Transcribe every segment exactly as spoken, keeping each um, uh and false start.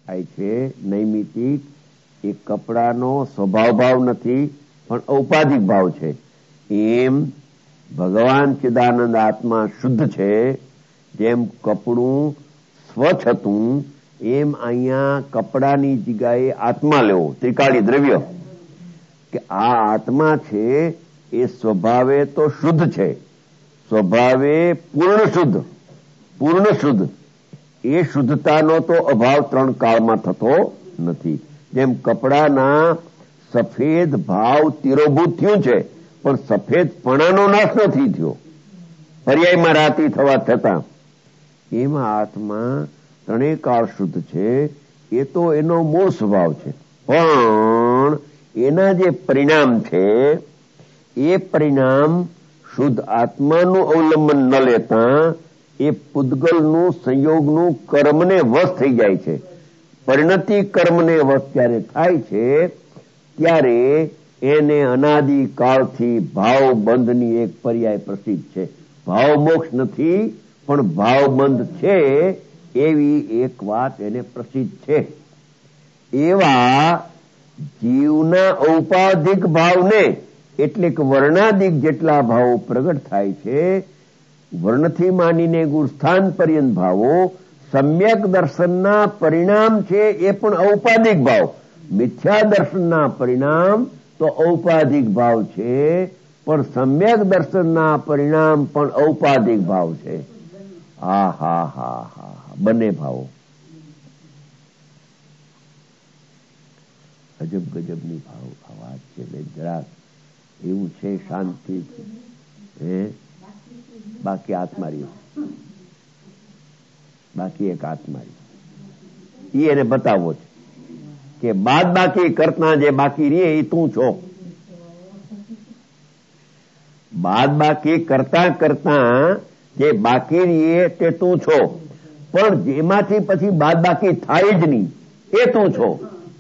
થાય છે નૈમિતિક, એ કપડાનો સ્વભાવ ભાવ નથી પણ ઔપાધિક ભાવ છે. એમ ભગવાન ચિદાનંદ આત્મા શુદ્ધ છે, જેમ કપડું સ્વચ્છ હતું, એમ અહીંયા કપડાની જગ્યાએ આત્મા લેવો, ત્રિકાળી દ્રવ્ય, કે આ આત્મા છે એ સ્વભાવે તો શુદ્ધ છે, સ્વભાવે પૂર્ણ શુદ્ધ, પૂર્ણ શુદ્ધ. એ શુદ્ધતાનો તો અભાવ ત્રણ કાળમાં થતો નથી. જેમ કપડાના સફેદ ભાવ તિરોભૂત થયું છે, પણ સફેદ પણાનો નાશ નથી થયો પર્યાયમાં રાતી થવા છતાં. એમાં આત્મા ત્રણેય કાળ શુદ્ધ છે. એ તો એનો મૂળ સ્વભાવ છે, પણ એના જે પરિણામ છે એ પરિણામ શુદ્ધ આત્માનું અવલંબન ન લેતા એ પૂતગલનું સંયોગનું કર્મને વશ થઈ જાય છે. પરિણતિ કર્મને વશ ત્યારે થાય છે ત્યારે એને અનાદિ કાળથી ભાવ બંધની એક પર્યાય પ્રસિદ્ધ છે. ભાવ મોક્ષ નથી પણ ભાવ બંધ છે એવી એક વાત એને પ્રસિદ્ધ છે. એવા જીવના ઔપાધિક ભાવને એટલે કે વર્ણાધિક જેટલા ભાવો પ્રગટ થાય છે, વર્ણથી માંડીને ગુણસ્થાન પર્યંત ભાવો સમ્યક દર્શનના પરિણામ છે, એ પણ ઔપાધિક ભાવ. મિથ્યા દર્શનના પરિણામ તો ઔપાધિક ભાવ છે, પણ સમ્યક દર્શનના પરિણામ પણ ઔપાધિક ભાવ છે. હા હા હા હા બંને ભાવો અજબ ગજબની ભાવ વાત છે. જરાક એવું છે શાંતિ હે બાકી આત્મારી, બાકી એક આત્મારી ઈ એને બતાવવો છે કે બાદ બાકી કરતા જે બાકી રે એ તું છો. બાદ બાકી કરતા કરતા જે બાકી રે તે તું છો, પણ જેમાંથી પછી બાદ બાકી થાય જ નહીં એ તું છો.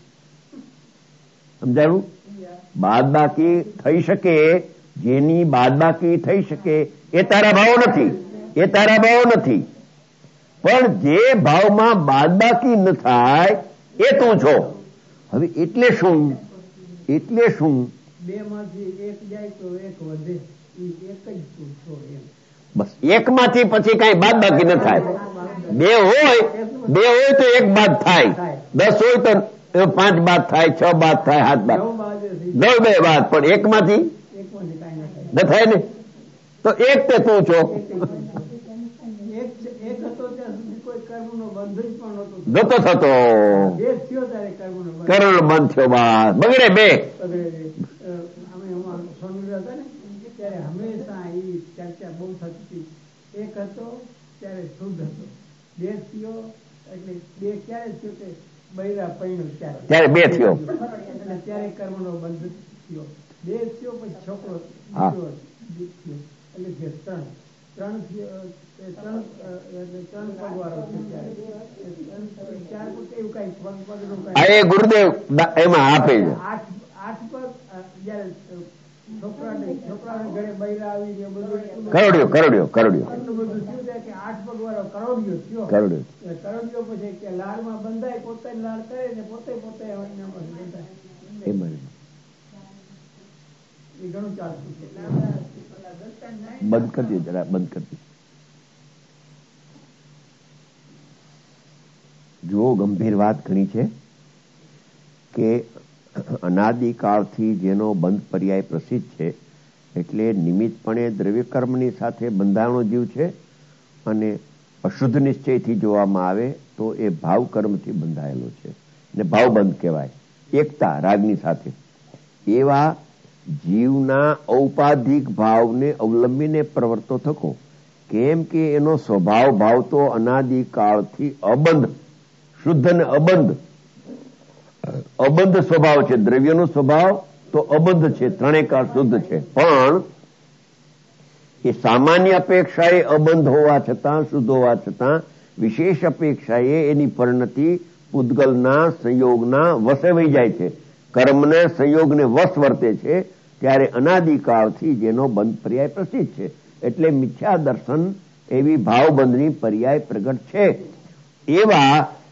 સમજાયું? બાદ બાકી થઈ શકે, જેની બાદ બાકી થઈ શકે એ તારા ભાવ નથી, એ તારા ભાવ નથી, પણ જે ભાવમાં બાદ બાકી ન થાય એ તું છો. હવે એટલે શું? એટલે શું? બે માંથી એક જાય તો એક વધે, એક જ તું છો એમ. બસ એક માંથી પછી કઈ બાદ બાકી ન થાય. બે હોય બે હોય તો એક બાદ થાય, દસ હોય તો પાંચ બાદ થાય, છ બાદ થાય, સાત બાદ, નવ બે બાદ, પણ એક માંથી ન થાય ને તો એક તે તું છો. નતો થતો કર્મ બંધ થયો, બાદ બગડે બે. ત્યારે હંમેશા એ ચર્ચા બહુ થતી. એક હતો ત્યારે શુદ્ધ હતો, બે થયો એટલે બે ક્યારે થયો કે બૈરા પૈણું ત્યારે બે થયો, ત્યારે કર્મનો બંધ થયો. બે થયો પછી છોકરો થયો એટલે જે ત્રણ ત્રણ થયો, ત્રણ ત્રણ પગવાળો છે. ત્યારે ચાર પગ એવું કઈ પગ પગનું કઈ ગુરુદેવ એમાં આપે છે. આઠ આઠ પગ જયારે છોકરાને છોકરાને ઘરે બૈરા આવી ગયો બધું કરોડ્યો કરોડ્યો કરોડ્યો બધું થયું કે આઠ પગ વાળો કરોડિયો થયો. કરોડ્યો કરોડિયો પછી કે લાડમાં બંધાય, પોતે લાડ કરે ને પોતે પોતે બંધાય. એ ઘણું ચાલતું છે. બંધ કરી દે જરા, બંધ કરી દે. જો ગંભીર વાત ઘણી છે કે અનાદિકાળથી જેનો બંધ પર્યાય પ્રસિદ્ધ છે, એટલે નિમિત્તપણે દ્રવ્યકર્મની સાથે બંધાણો જીવ છે, અને અશુદ્ધ નિશ્ચયથી જોવામાં આવે તો એ ભાવ કર્મથી બંધાયેલો છે ને ભાવબંધ કહેવાય, એકતા રાગની સાથે. એવા જીવના ઔપાધિક ભાવને અવલંબીને પ્રવર્તો થકો, કેમ કે એનો સ્વભાવ ભાવ તો અનાદિકાળથી અબંધ, શુદ્ધ અને અબંધ, અબંધ સ્વભાવ છે. દ્રવ્યનો સ્વભાવ તો અબંધ છે, ત્રણેય કાળ શુદ્ધ છે, પણ એ સામાન્ય અપેક્ષાએ અબંધ હોવા છતાં, શુદ્ધ હોવા છતાં વિશેષ અપેક્ષાએ એની પરિણતિ પૂતગલના સંયોગના વશે વહી જાય છે, કર્મને સંયોગને વશ વર્તે છે. ત્યારે અનાદિકાળથી જેનો બંધ પર્યાય પ્રસિદ્ધ છે, એટલે મિથ્યા દર્શન એવી ભાવબંધની પર્યાય પ્રગટ છે. એવા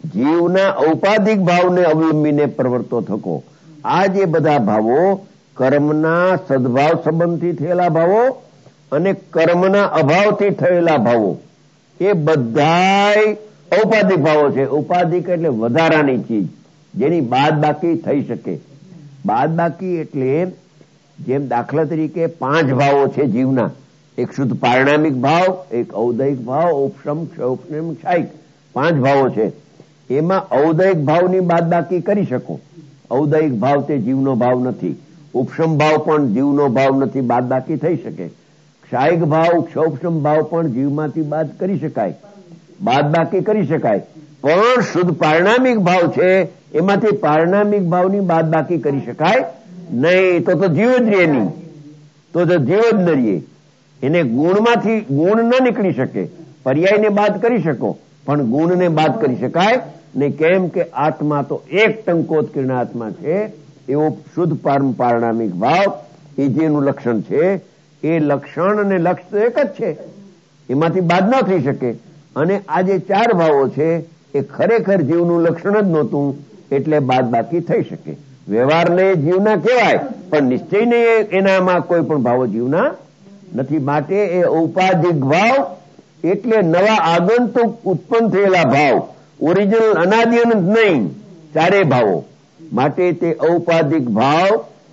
જીવના ઔપાધિક ભાવને અવલંબીને પ્રવર્તો થકો. આ જે બધા ભાવો કર્મના સદભાવ સંબંધથી થયેલા ભાવો અને કર્મના અભાવથી થયેલા ભાવો એ બધાય ઔપાધિક ભાવો છે. ઔપાધિક એટલે વધારાની ચીજ, જેની બાદ બાકી થઈ શકે. બાદ બાકી એટલે જેમ દાખલા તરીકે પાંચ ભાવો છે જીવના, એક શુદ્ધ પારણામિક ભાવ, એક ઔદયિક ભાવ, ઉપશમ, ક્ષૌપનમ, ક્ષાયિક, પાંચ ભાવો છે. એમાં ઔદયિક ભાવની બાદ બાકી કરી શકો. ઔદયિક ભાવ તે જીવનો ભાવ નથી, ઉપશમ ભાવ પણ જીવનો ભાવ નથી, બાદ બાકી થઈ શકે. ક્ષાયિક ભાવ, ક્ષૌપશમ ભાવ પણ જીવમાંથી બાદ કરી શકાય, બાદ બાકી કરી શકાય. પણ શુદ્ધ પારણામિક ભાવ છે એમાંથી પારણામિક ભાવની બાદ બાકી કરી શકાય નહીં. તો તો જીવ જ રહે નહીં, તો તો જીવ જ ન રહીએ. એને ગુણમાંથી ગુણ ન નીકળી શકે. પર્યાયને બાદ કરી શકો પણ ગુણને બાદ કરી શકાય નહીં. કેમ કે આત્મા તો એક ટંકોત્કીર્ણ આત્મા છે. એવો શુદ્ધ પારણામિક ભાવ એ જેનું લક્ષણ છે, એ લક્ષણ અને લક્ષ તો એક જ છે, એમાંથી બાદ ન થઈ શકે. અને આ જે ચાર ભાવો છે એ ખરેખર જીવનું લક્ષણ જ નહોતું, એટલે બાદ બાકી થઈ શકે. વ્યવહારને જીવના કહેવાય પણ નિશ્ચયને એનામાં કોઈ પણ ભાવો જીવના નથી. માટે એ ઔપાધિક ભાવ એટલે નવા આગંતુક ઉત્પન્ન થયેલા ભાવ, ઓરિજિનલ અનાદિ અનંત નહીં, ચારે ભાવો. માટે તે ઔપાધિક ભાવ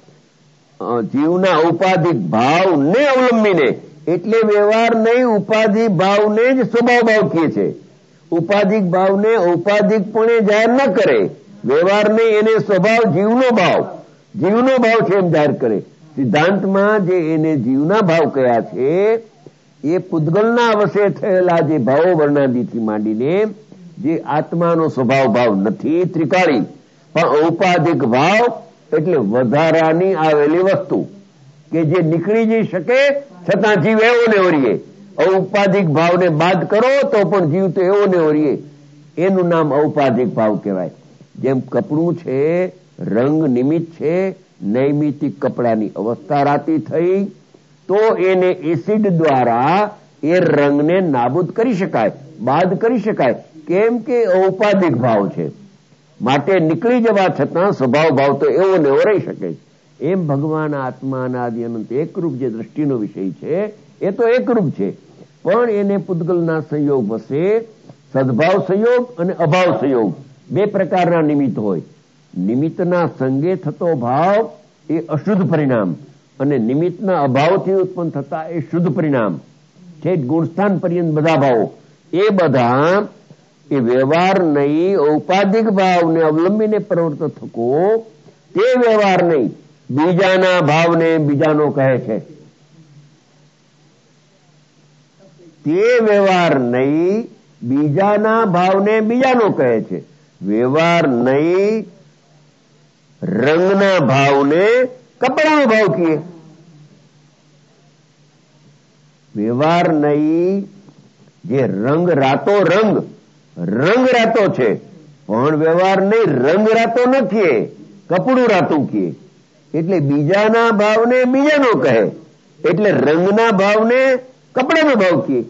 જીવના ઔપાધિક ભાવને અવલંબીને, એટલે વ્યવહાર નહીં ઉપાધિ ભાવને જ સ્વભાવ ભાવ કહે છે. ઉપાધિક ભાવને ઔપાધિકપણે જાહેર ન કરે, વ્યવહારને એને સ્વભાવ જીવનો ભાવ, જીવનો ભાવ છે એમ જાહેર કરે. સિદ્ધાંતમાં જે એને જીવના ભાવ કયા છે એ પૂતગલના અવશે થયેલા જે ભાવો વર્ણાદિથી માંડીને જે આત્માનો સ્વભાવ ભાવ નથી ત્રિકાળી, પણ ઔપાધિક ભાવ એટલે વધારાની આવેલી વસ્તુ કે જે નીકળી જઈ શકે છતાં જીવ એવો ને ઓરીએ. ઔપાધિક ભાવને બાદ કરો તો પણ જીવ તો એવો ને ઓરીએ. એનું નામ ઔપાધિક ભાવ કહેવાય. જેમ કપડું છે રંગ નિમિત્ત છે, નૈમિતિક કપડાની અવસ્થા રાતી થઈ તો એને એસિડ દ્વારા એ રંગને નાબૂદ કરી શકાય, બાદ કરી શકાય. કેમ કે ઔપાધિક ભાવ છે. માટે નીકળી જવા છતાં સ્વભાવ ભાવ તો એવો ને એવો રહી શકે. એમ ભગવાન આત્મા અનાદિ અનંત એકરૂપ જે દ્રષ્ટિનો વિષય છે એ તો એકરૂપ છે, પણ એને પૂતગલના સંયોગ વશે સદભાવ સંયોગ અને અભાવ સંયોગ બે પ્રકારના નિમિત્ત હોય. નિમિત્તના સંગે થતો ભાવ એ અશુદ્ધ પરિણામ અને નિમિત્તના અભાવથી ઉત્પન્ન થતા એ શુદ્ધ પરિણામ છે. ગુણસ્થાન પર્યંત બધા ભાવો એ બધા એ વ્યવહાર નહીં ઔપાધિક ભાવને અવલંબીને પ્રવૃત્ત થકો, તે વ્યવહાર નહીં બીજાના ભાવને બીજાનો કહે છે. તે વ્યવહાર નહીં બીજાના ભાવને બીજાનો કહે છે. વ્યવહાર નહીં રંગના ભાવને કપડાનો ભાવ કીએ. વ્યવહાર નહીં જે રંગ રાતો રંગ રંગ રાતો છે, પણ વ્યવહાર નહીં રંગ રાતો નથી, કપડું રાતું કીએ. એટલે બીજાના ભાવને બીજાનો કહે, એટલે રંગના ભાવને કપડાનો ભાવ કીએ.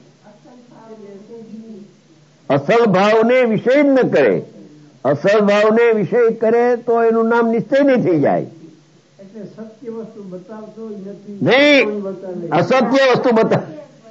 અસલ ભાવને વિષય જ ન કરે. અસલ ભાવને વિષય કરે તો એનું નામ નિશ્ચય નહીં થઈ જાય. એટલે સત્ય વસ્તુ બતાવતો નથી, નહીં અસત્ય વસ્તુ બતાવ.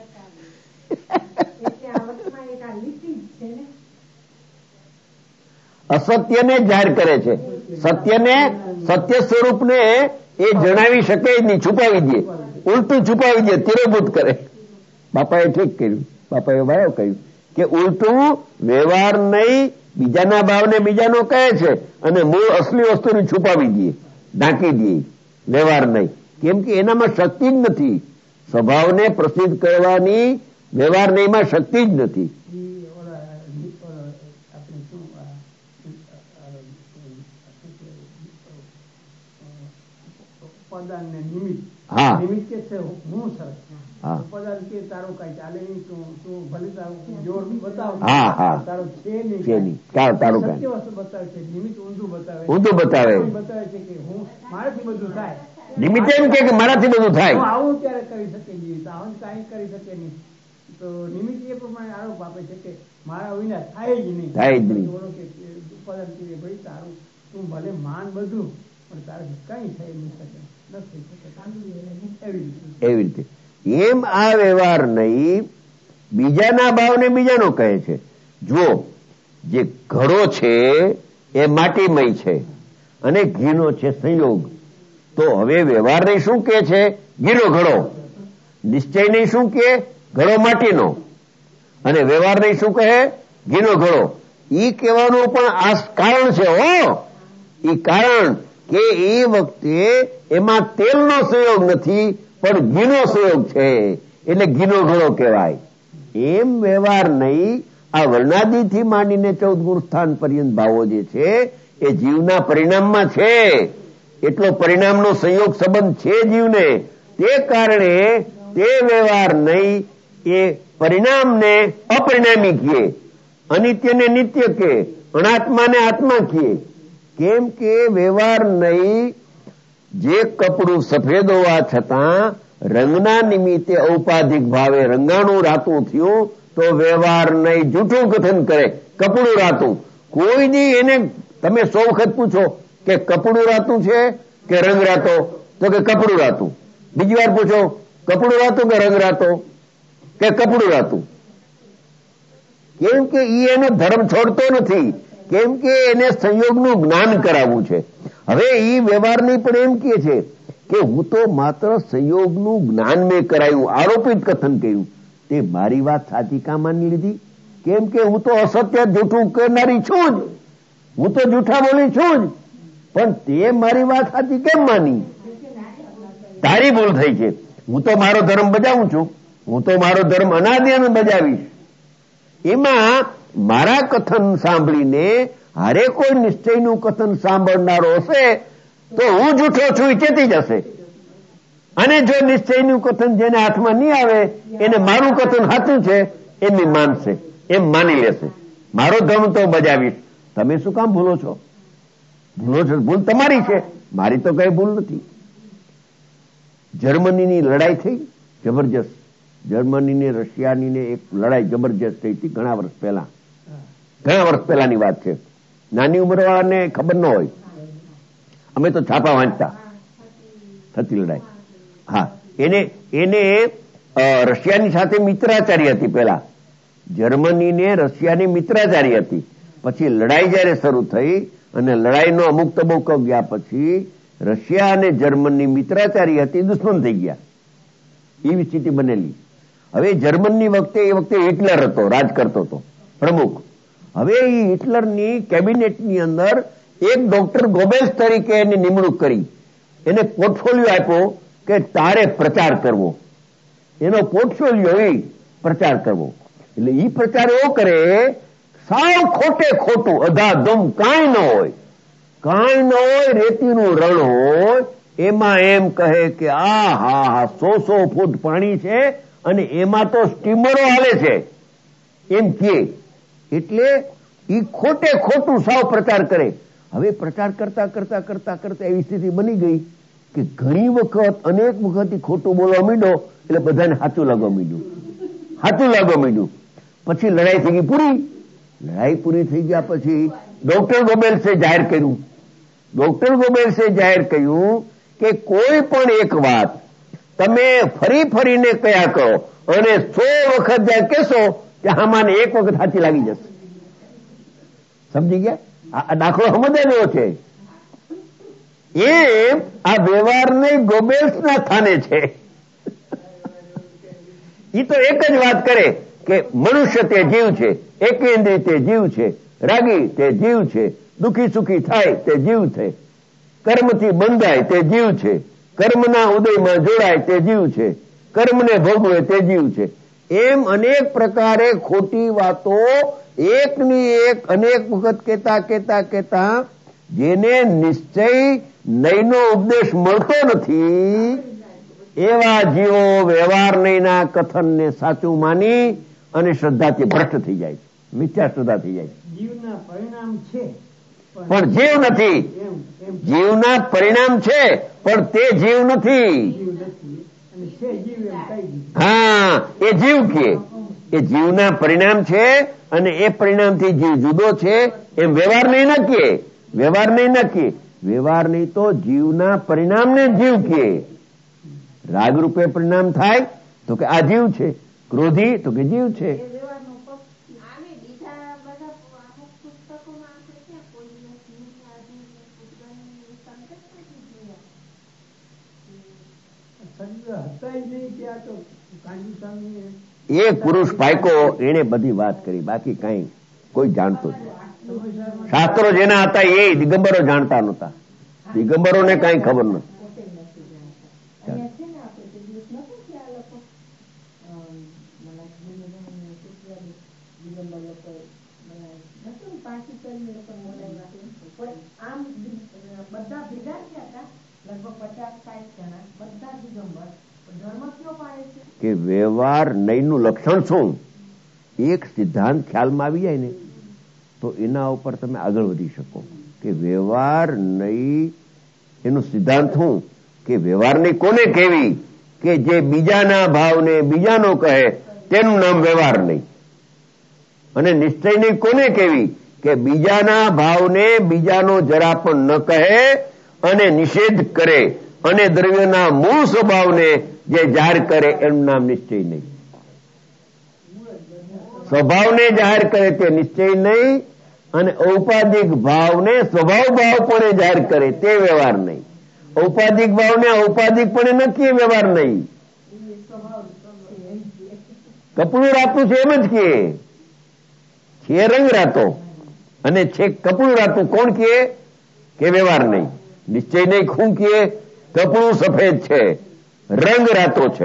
અસત્યને જાહેર કરે છે. સત્યને સત્ય સ્વરૂપને એ જણાવી શકે જ નહીં, છુપાવી દે, ઉલટું છુપાવી દે, તિરોભૂત કરે. બાપાએ ઠીક કર્યું, બાપાએ બરાબર કહ્યું કે ઉલટું વ્યવહાર નહીં બીજાના ભાવને બીજાનો કહે છે અને મૂળ અસલી વસ્તુને છુપાવી દે, ઢાંકી દે. વ્યવહાર નહીં, કેમ કે એનામાં શક્તિ જ નથી. સ્વભાવને પ્રસિદ્ધ કરવાની વ્યવહાર નહીંમાં શક્તિ જ નથી. ઉપાદાન ને નિમિત્ત, હા નિમિત્ત કે છે હું સર, ઉપાદાન કે તારો કઈ ચાલે નહીં, તું તું ભલે તારું જોર બતાવ, હા હા તારો છે નહીં, છે નહીં, તારું કઈ સત્ય વસ્તુ બતાવે છે. નિમિત્ત ઊંધું બતાવે, ઊંધું બતાવે, બતાવે છે કે હું મારાથી બધું થાય. નિમિત્ત એમ કે મારાથી બધું થાય, હું આવું ત્યારે કરી શકે નહીં, આવું કાંઈ કરી શકે નહીં. તો નિમિત્ત એ પ્રમાણે આરોપ આપે છે કે મારા વિના થાય જ નહીં, થાય જ નહીં. ઉત્પાદન કરીએ, ભાઈ તારું તું ભલે માન બધું પણ તારે કઈ થઈ નહીં શકે, નથી શકે, એવી રીતે એવી રીતે એમ આ વ્યવહાર નહીં. બીજાના ભાવને બીજાનો કહે છે. જો જે ઘડો છે એ માટીમય છે અને ઘીનો છે સંયોગ, તો હવે વ્યવહાર નહીં શું કે છે? ઘીનો ઘડો. નિશ્ચય નહીં શું કે? ઘડો માટીનો. અને વ્યવહાર નહીં શું કહે? ઘીનો ઘડો. ઈ કહેવાનું પણ આ કારણ છે. હો, ઈ કારણ કે એ વખતે એમાં તેલનો સંયોગ નથી પણ ઘીનો સંયોગ છે, એટલે ઘીનો ઘડો કહેવાય. એમ વ્યવહાર નહીં. આ વર્ણાદિથી માંડીને ચૌદ ગુણ સ્થાન પર્યંત ભાવો જે છે એ જીવના પરિણામમાં છે. એટલો પરિણામનો સંયોગ સંબંધ છે જીવને. તે કારણે તે વ્યવહાર નહીં, એ પરિણામને અપરિણામી કીએ, અનિત્યને નિત્ય કે, અનાત્માને આત્મા કીએ. કેમ કે વ્યવહાર નહીં જે કપડું સફેદ હોવા છતાં રંગના નિમિત્તે ઔપાધિક ભાવે રંગાણું રાતું થયું તો વ્યવહાર નહીં જૂઠું કથન કરે, કપડું રાતું. કોઈ દી એને તમે સો વખત પૂછો કે કપડું રાતું છે કે રંગ રાતો, તો કે કપડું રાતું. બીજી વાર પૂછો કપડું રાતું કે રંગ રાતો, કે કપડું રાતું. કેમ કે ઈ એનો ધર્મ છોડતો નથી, કેમ કે એને સંયોગનું જ્ઞાન કરાવવું છે. હવે ઈ વ્યવહારની પણ એમ કહે છે કે હું તો માત્ર સંયોગનું જ્ઞાન મેં કરાયું, આરોપિત કથન કર્યું. તે મારી વાત સાચી કામ માની લીધી? કેમ કે હું તો અસત્ય જૂઠું કરનારી છું જ, હું તો જૂઠા બોલી છું જ, પણ તે મારી વાત સાચી કેમ માની? તારી ભૂલ થઈ છે. હું તો મારો ધર્મ બજાવું છું, હું તો મારો ધર્મ અનાદિ બજાવીશ. એમાં મારા કથન સાંભળીને હારે કોઈ નિશ્ચયનું કથન સાંભળનારો હશે તો હું જૂઠો છું એ ચેતી જશે. અને જો નિશ્ચયનું કથન જેને હાથમાં નહીં આવે એને મારું કથન સાચું છે એમ માનશે, એમ માની લેશે. મારો ધર્મ તો બજાવીશ. તમે શું કામ ભૂલો છો? ભૂલો છો, ભૂલ તમારી છે, મારી તો કઈ ભૂલ નથી. જર્મનીની લડાઈ થઈ જબરજસ્ત. જર્મની ને રશિયાની ને એક લડાઈ જબરજસ્ત થઈ હતી ઘણા વર્ષ પહેલા. ઘણા વર્ષ પહેલાની વાત છે. નાની ઉંમરવાળાને ખબર ન હોય, અમે તો છાપા વાંચતા. થતી લડાઈ. હા, એને એને રશિયાની સાથે મિત્રાચારી હતી. પહેલા જર્મની ને રશિયાની મિત્રાચારી હતી. પછી લડાઈ જયારે શરૂ થઈ અને લડાઈનો અમુક તબક્કો ગયા પછી રશિયા અને જર્મની મિત્રાચારી હતી, દુશ્મન થઈ ગયા. એવી સ્થિતિ બનેલી. હવે જર્મનની વખતે એ વખતે હિટલર હતો, રાજ કરતો હતો, પ્રમુખ. હવે એ હિટલરની કેબિનેટની અંદર એક ડોક્ટર ગોબેલ્સ તરીકે એની નિમણૂક કરી. એને પોર્ટફોલિયો આપ્યો કે તારે પ્રચાર કરવો. એનો પોર્ટફોલિયો એ પ્રચાર કરવો. એટલે એ પ્રચાર એવો કરે સાવ ખોટે ખોટું, અધાધુમ, કાંઈ ન હોય, કાંઈ ન હોય, રેતીનું રણ હોય, એમાં એમ કહે કે આ હા હા સો સો ફૂટ પાણી છે અને એમાં તો સ્ટીમરો હાલે છે, એમ કે. એટલે ઈ ખોટે ખોટું સાવ પ્રચાર કરે. હવે પ્રચાર કરતા કરતા કરતા કરતા એવી સ્થિતિ બની ગઈ કે ઘણી વખત અનેક વખત ખોટું બોલવા માંડ્યો એટલે બધાને સાચું લાગવા માંડ્યું, સાચું લાગવા માંડ્યું. પછી લડાઈ થઈ ગઈ પૂરી. લડાઈ પૂરી થઈ ગયા પછી ડોક્ટર ગોબેલ્સે જાહેર કર્યું, ડોક્ટર ગોબેલ્સે જાહેર કર્યું કે કોઈ પણ એક વાત તમે ફરી ફરીને કયા કરો અને સો વખત જ્યાં કહેશો ત્યાં આમાંને એક વખત સાચી લાગી જશે. સમજી ગયા? આ દાખલો સમજાયો છે. એમ આ વ્યવહારને ગોબેલ્સના સ્થાને છે. એ તો એક જ વાત કરે કે મનુષ્ય તે જીવ છે, એકેન્દ્રિય તે જીવ છે, રાગી તે જીવ છે, દુઃખી સુખી થાય તે જીવ છે, કર્મથી બંધાય તે જીવ છે, કર્મના ઉદયમાં જોડાય તે જીવ છે, કર્મને ભોગવે તે જીવ છે. એમ અનેક પ્રકારે ખોટી વાતો એકની એક અનેક વખત કહેતા કહેતા કહેતા જેને નિશ્ચય નયનો ઉપદેશ મળતો નથી એવા જીવો વ્યવહાર નયના કથનને સાચું માની અને શ્રદ્ધાથી ભ્રષ્ટ થઈ જાય છે, મિથ્યા શ્રદ્ધા થઈ જાય છે. જીવના પરિણામ છે પણ જીવ નથી. જીવના પરિણામ છે પણ તે જીવ નથી. હા, એ જીવ કે એ જીવના પરિણામ છે અને એ પરિણામથી જીવ જુદો છે એમ વ્યવહાર નહીં ન કહે. વ્યવહાર નહીં ન કહે. વ્યવહાર નહીં તો જીવના પરિણામને જીવ કહે. રાગરૂપે પરિણામ થાય તો કે આ જીવ છે, ક્રોધી તો કે જીવ છે. એક પુરુષ પાયકો એને બધી વાત કરી, બાકી કઈ કોઈ જાણતું જ નહીં. શાસ્ત્રો જેના હતા એ દિગંબરો જાણતા નહોતા. દિગંબરોને કઈ ખબર નથી. કે વ્યવહાર નયનું લક્ષણ શું, એક સિદ્ધાંત ખ્યાલમાં આવી જાય ને તો એના ઉપર તમે આગળ વધી શકો. કે વ્યવહાર નય એનું સિદ્ધાંત શું, કે વ્યવહાર નય કોને કહેવી, કે જે બીજાના ભાવને બીજાનો કહે તેનું નામ વ્યવહાર નય. અને નિશ્ચય નય કોને કહેવી, કે બીજાના ભાવને બીજાનો જરા પણ ન કહે અને નિષેધ કરે અને દ્રવ્યના મૂળ સ્વભાવને જે જાહેર કરે એનું નામ નિશ્ચય નહીં. સ્વભાવને જાહેર કરે તે નિશ્ચય નહીં અને ઔપાધિક ભાવને સ્વભાવ ભાવપણે જાહેર કરે તે વ્યવહાર નહીં. ઔપાધિક ભાવને ઔપાધિકપણે નક્કી વ્યવહાર નહીં. કપડું રાતું છે એમ જ કહે છે, રંગ રાતો અને છે કપડું રાતું કોણ કહે, કે વ્યવહાર નહીં. નિશ્ચય નહીં શું કહે, કપડું સફેદ છે, રંગ રાતો છે,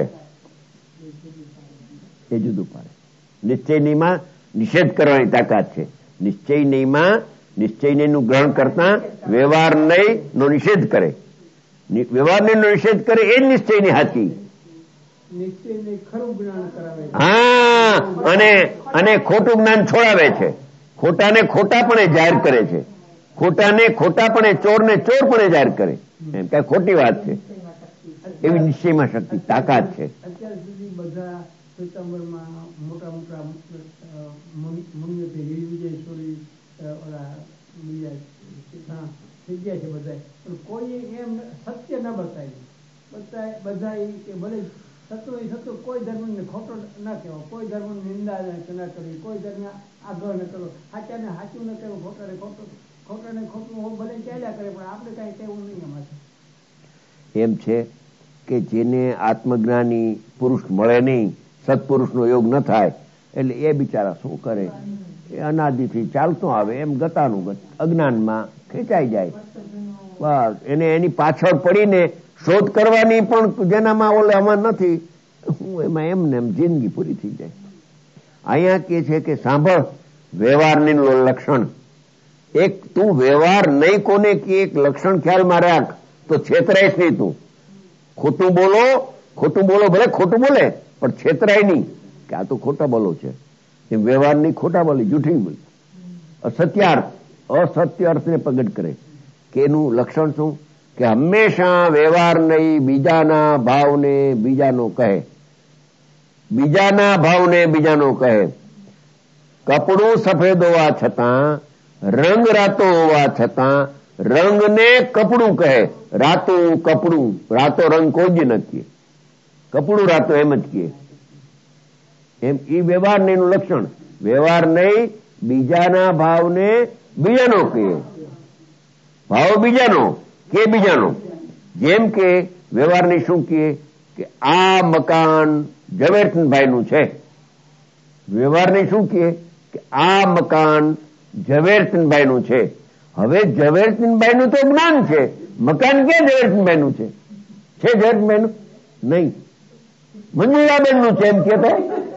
એ જુદું પાડે. નિશ્ચય નહીંમાં નિષેધ કરવાની તાકાત છે. નિશ્ચય નહીંમાં નિશ્ચય નહીંનું ગ્રહણ કરતા વ્યવહાર નહીં નો નિષેધ કરે. વ્યવહાર નહીં નો નિષેધ કરે એ જ નિશ્ચય ની હાથી. હા, અને અને ખોટું જ્ઞાન છોડાવે છે. ખોટાને ખોટાપણે જાહેર કરે છે. ખોટાને ખોટાપણે, ચોરને ચોરપણે જાહેર કરે. એમ કઈ ખોટી વાત છે એવી નિશ્ચયમાં શક્તિ તાકાત છે. અત્યાર સુધી બધા પીતાંબરમાં મોટા મોટા મુનિઓ વિજયેશ્વરી થઈ ગયા છે બધા, પણ કોઈ એમ સત્ય ન બતાવ્યું. બધા બધા કે ભલે સત્ય સત્ય કોઈ ધર્મને ખોટો ના કહેવો, કોઈ ધર્મ નિંદા ના કરવી, કોઈ ધર્મ આગળ ન કરવો, સાચાને સાચું ન કરવું, ખોટાને ખોટું ખોટાને ખોટું ભલે ચાલ્યા કરે, પણ આપણે કઈ કહેવું નહીં. અમારે એમ છે કે જેને આત્મજ્ઞાની પુરુષ મળે નહીં, સત્પુરુષનો યોગ ન થાય, એટલે એ બિચારા શું કરે, એ અનાદિથી ચાલતો આવે એમ ગતાનું અજ્ઞાનમાં ખેંચાઈ જાય. બસ એને એની પાછળ પડીને શોધ કરવાની પણ જેનામાં ઓલે આમાં નથી, હું એમાં એમને એમ જિંદગી પૂરી થઈ જાય. અહીંયા કે છે કે સાંભળ વ્યવહારની લક્ષણ. એક તું વ્યવહાર નહીં કોને કે એક લક્ષણ ખ્યાલમાં રાખ તો છેતરાઈશ નહીં. તું ખોટું બોલો, ખોટું બોલો, ભલે ખોટું બોલે પણ છેતરાય નહીં કે આ તો ખોટા બોલો છે. એમ વ્યવહાર નહીં ખોટા બોલી, જૂઠી બોલી, અસત્યાર્થ અસત્ય અર્થને પ્રગટ કરે. કે એનું લક્ષણ શું, કે હંમેશા વ્યવહાર નહીં બીજાના ભાવને બીજાનો કહે. બીજાના ભાવને બીજાનો કહે. કપડું સફેદ હોવા છતાં, રંગ રાતો હોવા છતાં રંગને કપડું કહે. રાતું કપડું, રાતો રંગ કોઈ જ નથી, કપડું રાતો એમ જ કહે. એમ ઈ વ્યવહાર નહીં નું લક્ષણ. વ્યવહાર નહીં બીજાના ભાવને બીજાનો કહે. ભાવ બીજાનો કે બીજાનો. જેમ કે વ્યવહારની શું કહે કે આ મકાન ઝવેરચંદભાઈ નું છે. વ્યવહારની શું કહે કે આ મકાન ઝવેરચંદભાઈ નું છે. હવે ઝવેરચંદભાઈ નું તો જ્ઞાન છે, મકાન ક્યાં ઝવેરચંદભાઈ નું છે? છે ઝવેરચંદભાઈ નું નહીં, મંજુલાબેન નું છે એમ કેતો.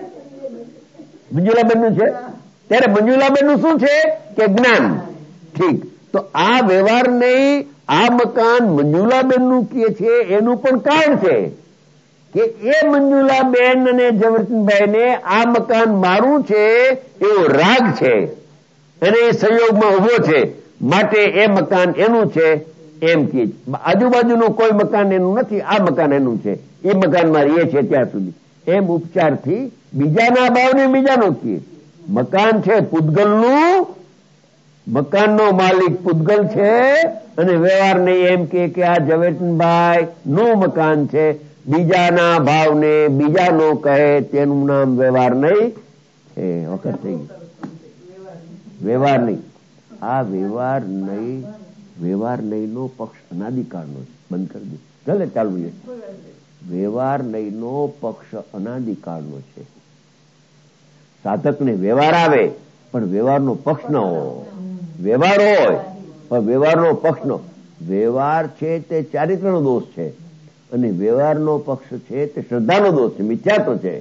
મંજુલાબેન નું છે ત્યારે મંજુલાબેન નું શું છે કે જ્ઞાન. ઠીક, તો આ વ્યવહાર નહીં આ મકાન મંજુલાબેન નું કે છે એનું પણ કારણ છે કે એ મંજુલાબેન અને ઝવેરચંદભાઈ ને આ મકાન મારું છે એવો રાગ છે અને એ સંયોગમાં ઉભો છે, માટે એ મકાન એનું છે એમ કે. આજુબાજુનું કોઈ મકાન એનું નથી, આ મકાન એનું છે, એ મકાન મારી એ છે ત્યાં સુધી એમ ઉપચારથી બીજાના ભાવને બીજાનો કીએ. મકાન છે પૂતગલનું, મકાનનો માલિક પૂતગલ છે અને વ્યવહાર નહીં એમ કે આ ઝવેરચંદભાઈ નું મકાન છે, બીજાના ભાવને બીજાનો કહે તેનું નામ વ્યવહાર નહીં છે. વખત થઈ ગયું. વ્યવહાર નહીં, આ વ્યવહાર નહીં, વ્યવહાર નહીં નો પક્ષ અનાદિકાળનો છે. બંધ કરી દે, ચાલે ચાલુ છે. વ્યવહાર નહીં નો પક્ષ અનાદિકાળનો છે. સાધકને વ્યવહાર આવે પણ વ્યવહારનો પક્ષ ન હોય. વ્યવહાર હોય પણ વ્યવહારનો પક્ષ નો. વ્યવહાર છે તે ચારિત્રનો દોષ છે અને વ્યવહારનો પક્ષ છે તે શ્રદ્ધાનો દોષ છે, મિથ્યાત્વ છે.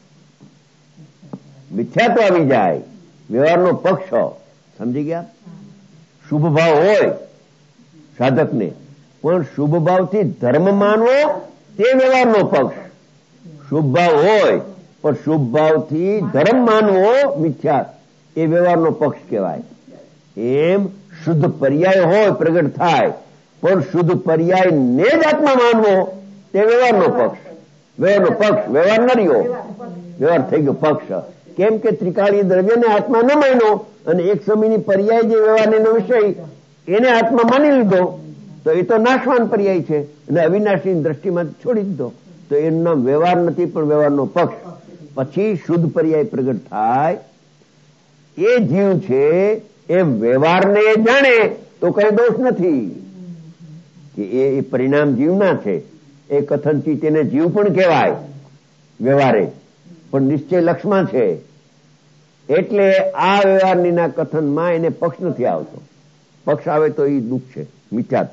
મિથ્યાત્વ આવી જાય વ્યવહારનો પક્ષ. સમજી ગયા? શુભ ભાવ હોય સાધકને પણ શુભ ભાવથી ધર્મ માનવો તે વ્યવહારનો પક્ષ. શુભ ભાવ હોય પણ શુભ ભાવથી ધર્મ માનવો મિથ્યા, એ વ્યવહારનો પક્ષ કહેવાય. એમ શુદ્ધ પર્યાય હોય પ્રગટ થાય પણ શુદ્ધ પર્યાય ને જ આત્મા માનવો તે વ્યવહારનો પક્ષ. વ્યવહારનો પક્ષ વ્યવહાર ન રહ્યો, વ્યવહાર થઈ ગયો પક્ષ. કેમ કે ત્રિકાળી દ્રવ્યને આત્મા ન માન્યો અને એક સમયની પર્યાય જે વ્યવહારનો વિષય એને આત્મા માની લીધો તો એ તો નાશવાન પર્યાય છે અને અવિનાશી દ્રષ્ટિમાં છોડી દીધો તો એનું નામ વ્યવહાર નથી પણ વ્યવહારનો પક્ષ. પછી શુદ્ધ પર્યાય પ્રગટ થાય એ જીવ છે એ વ્યવહારને જાણે તો કઈ દોષ નથી કે એ પરિણામ જીવના છે. એ કથનથી તેને જીવ પણ કહેવાય વ્યવહારે, પણ નિશ્ચય લક્ષમાં છે એટલે આ વ્યવહારની ના કથનમાં એને પક્ષ નથી આવતો. પક્ષ આવે તો એ દુઃખ છે, મિથ્યાત્વ.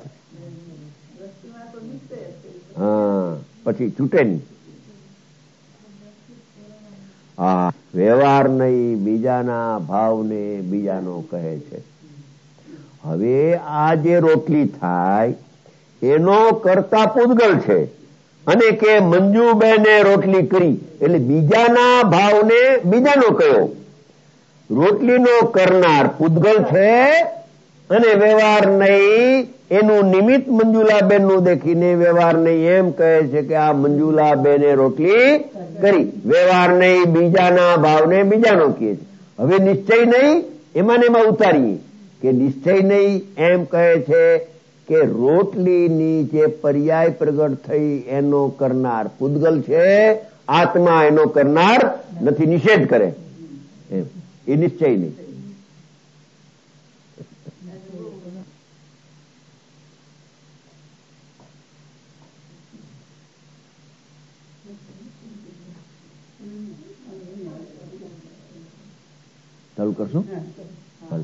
હા, પછી છૂટે નહીં. હા, વ્યવહાર નહીં બીજાના ભાવને બીજાનો કહે છે. હવે આ જે રોટલી થાય એનો કરતા પૂતગલ છે અને કે મંજુબેને રોટલી કરી એટલે બીજાના ભાવને બીજાનો કયો. રોટલીનો કરનાર પૂતગલ છે અને વ્યવહાર નહીં એનું નિમિત્ત મંજુલાબેન નું દેખીને વ્યવહાર નહીં એમ કહે છે કે આ મંજુલાબેને રોટલી કરી. વ્યવહાર નહીં બીજાના ભાવને બીજાનો કહે છે. હવે નિશ્ચય નહીં એમાં ને એમાં ઉતારીએ કે નિશ્ચય નહીં એમ કહે છે કે રોટલીની જે પર્યાય પ્રગટ થઈ એનો કરનાર પૂતગલ છે, આત્મા એનો કરનાર નથી, નિષેધ કરે એમ. એ નિશ્ચય નહીં. ચાલુ કરશું? ચાલ.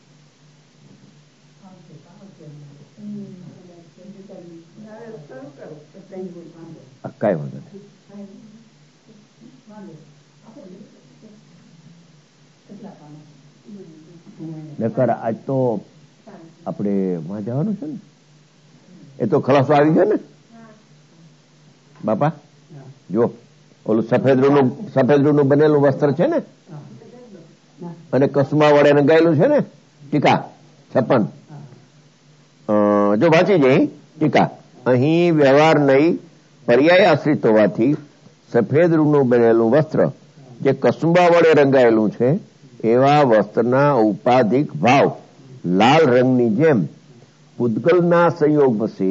કઈ વાંધો નથી. નકર આજ તો આપણે માં જવાનું છે ને, એ તો ખલાસો આવી ગયો ને બાપા. જો ઓલું સફેદ રૂનું સફેદ રૂનું બનેલું વસ્ત્ર છે ને અને કસુમા વડે રંગાયેલું છે ને ટીકા છપ્પન. જો વાંચી જઈ ટીકા. અહીં વ્યવહાર નહીં પર્યાય આશ્રિત હોવાથી સફેદ રૂનું બનેલું વસ્ત્ર જે કસુંબા વડે રંગાયેલું છે એવા વસ્ત્રના ઉપાધિક ભાવ લાલ રંગની જેમ પૂતગલના સંયોગ વશે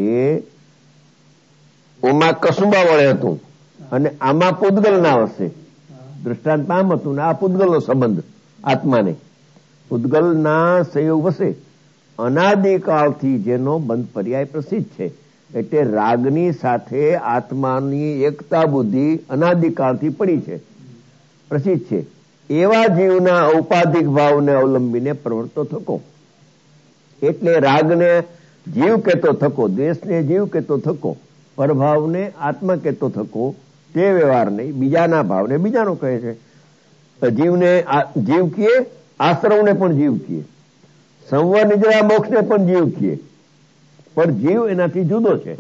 ઓમાં કસુંબા વડે હતું અને આમાં પૂતગલ ના વસે. દૃષ્ટાંત આમ હતું ને આ પૂતગલનો સંબંધ આત્માને. પૂતગલના સંયોગ વસે અનાદિકાળથી જેનો બંધ પર્યાય પ્રસિદ્ધ છે એટલે રાગની સાથે આત્માની એકતા બુદ્ધિ અનાદિકાળથી પડી છે, પ્રસિદ્ધ છે. એવા જીવના ઔપાધિક ભાવને અવલંબીને પ્રવર્તો થકો એટલે રાગને જીવ કેતો થકો, દ્વેષને જીવ કેતો થકો, પરભાવને આત્મા કેતો થકો તે વ્યવહાર નહીં બીજાના ભાવને બીજાનો કહે છે. જીવને જીવ કીએ, આશ્રવને પણ જીવ કીએ, સંવર નિદ્રા મોક્ષને પણ જીવ કીએ, પણ જીવ એનાથી જુદો છે.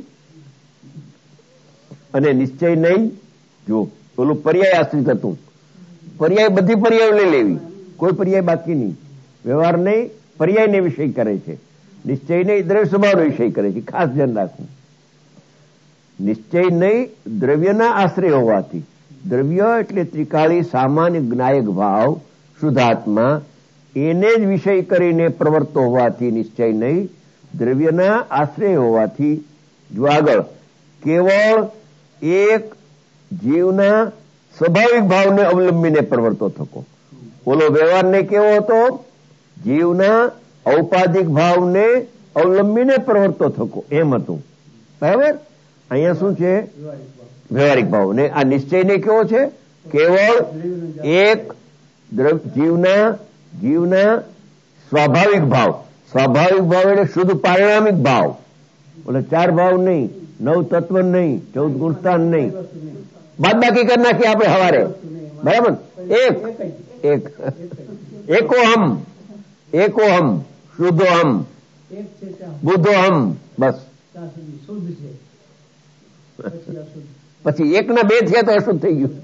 અને નિશ્ચય નહીં. જો ઓલું પર્યાય આશ્રિત હતું, પર્યાય બધી પર્યાય લઈ લેવી, કોઈ પર્યાય બાકી નહીં. વ્યવહાર નહીં પર્યાયને વિષય કરે છે, નિશ્ચય નહીં દ્રવ્ય સ્વભાવનો વિષય કરે છે. ખાસ ધ્યાન રાખવું. નિશ્ચય નહીં દ્રવ્યના આશ્રય હોવાથી દ્રવ્ય એટલે ત્રિકાળી સામાન્ય જ્ઞાયક ભાવ શુદ્ધાત્મા, એને જ વિષય કરીને પ્રવર્તો હોવાથી નિશ્ચય નહીં, દ્રવ્યના આશ્રય હોવાથી. જો આગળ કેવળ એક જીવના સ્વાભાવિક ભાવને અવલંબીને પ્રવર્તો થકો. ઓલો વ્યવહારને કેવો હતો? જીવના ઔપાધિક ભાવને અવલંબીને પ્રવર્તો થકો એમ હતું. બરાબર? અહીંયા શું છે? વ્યવહારિક ભાવ. ને આ નિશ્ચયને કેવો છે? કેવળ એક જીવના જીવના સ્વાભાવિક ભાવ. સ્વાભાવિક ભાવ એટલે શુદ્ધ પારિણામિક ભાવ. એટલે ચાર ભાવ નહીં, નવ તત્વ નહીં, ચૌદ ગુણસ્થાન નહીં, બાદ બાકી કરી નાખીએ આપણે હવારે. બરાબર? એક એક એકોહમ, એકોહમ, શુદ્ધોહમ, બુદ્ધોહમ. બસ પછી એક ના બે થયા તો અશુદ્ધ થઈ ગયું.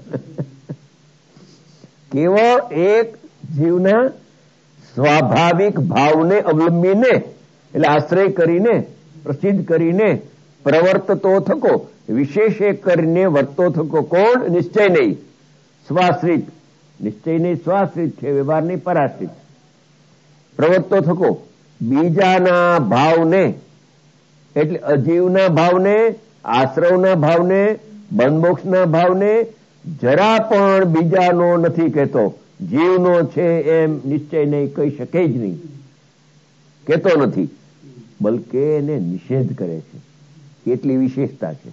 કેવળ એક જીવના સ્વાભાવિક ભાવને અવલંબીને એટલે આશ્રય કરીને પ્રસિદ્ધ કરીને પ્રવર્તતો થકો, વિશેષ એક કરીને વર્તો થકો. કોણ? નિશ્ચય નહીં, સ્વાશ્રિત. નિશ્ચય નહીં સ્વાશ્રિત છે, વ્યવહાર નહીં પરાશ્રિત. પ્રવર્તો થકો બીજાના ભાવને એટલે અજીવના ભાવને, આશ્રવના ભાવને, બંધમોક્ષના ભાવને જરા પણ બીજાનો નથી કહેતો. જીવનો છે એમ નિશ્ચય નહીં કહી શકે જ નહીં, કહેતો નથી, બલકે એને નિષેધ કરે છે. એટલી વિશેષતા છે.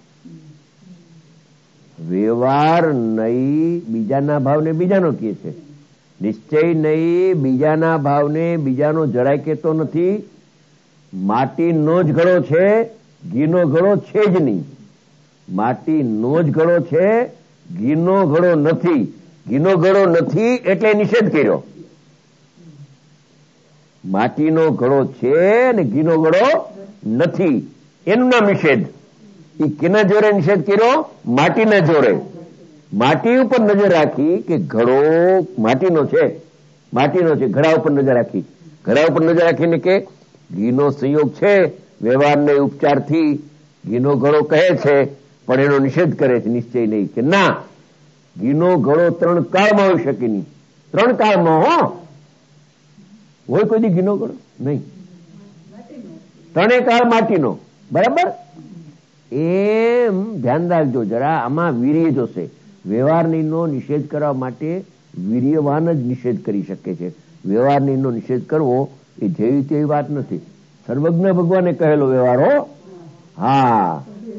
વ્યવહાર નહીં બીજાના ભાવને બીજાનો કહે છે, નિશ્ચય નહીં બીજાના ભાવને બીજાનો જરાય કહેતો નથી. માટીનો જ ઘડો છે, ઘીનો ઘડો છે જ નહીં. માટીનો જ ઘડો છે, ઘીનો ઘડો નથી. ઘીનો ઘડો નથી એટલે નિષેધ કર્યો. માટીનો ઘડો છે ને ઘીનો ઘડો નથી, એનું નામ નિષેધ. એ કેના જોરે નિષેધ કર્યો? માટીના જોરે. માટી ઉપર નજર રાખી કે ઘડો માટીનો છે, માટીનો છે, ઘડા ઉપર નજર રાખી. ઘડા ઉપર નજર રાખીને કે ઘીનો સંયોગ છે, વ્યવહારને ઉપચારથી ઘીનો ઘડો કહે છે, પણ એનો નિષેધ કરે છે. નિશ્ચય નહીં કે ના, ઘીનો ઘડો ત્રણ કાળમાં હોઈ શકે નહીં. ત્રણ કાળમાં હો હોય કોઈ દી ઘીનો ઘડો નહીં, ત્રણેય કાળ માટીનો. બરાબર? એમ ધ્યાન રાખજો જરા. આમાં વીર્ય જોશે. વ્યવહારનો નિષેધ કરવા માટે વીર્યવાન જ નિષેધ કરી શકે છે. વ્યવહારનો નિષેધ કરવો એ જેવી તેવી વાત નથી. સર્વજ્ઞ ભગવાને કહેલો વ્યવહાર હો. હા,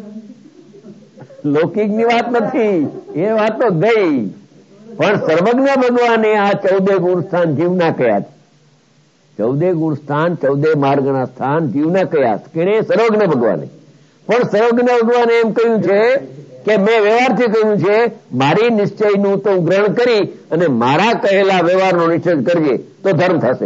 લૌકિકની વાત નથી, એ વાત તો ગઈ. પણ સર્વજ્ઞ ભગવાને આ ચૌદે ગુણ સ્થાન જીવના કયા છે. ચૌદે ગુણ સ્થાન, ચૌદે માર્ગના સ્થાન જીવના કયા છે. કેને? સર્વજ્ઞ ભગવાને. પણ સર્વજ્ઞ ભગવાને એમ કહ્યું છે કે મેં વ્યવહારથી કહ્યું છે, મારી નિશ્ચયનું તો ગ્રહણ કરી અને મારા કહેલા વ્યવહારનો નિષેધ કરજે તો ધર્મ થશે.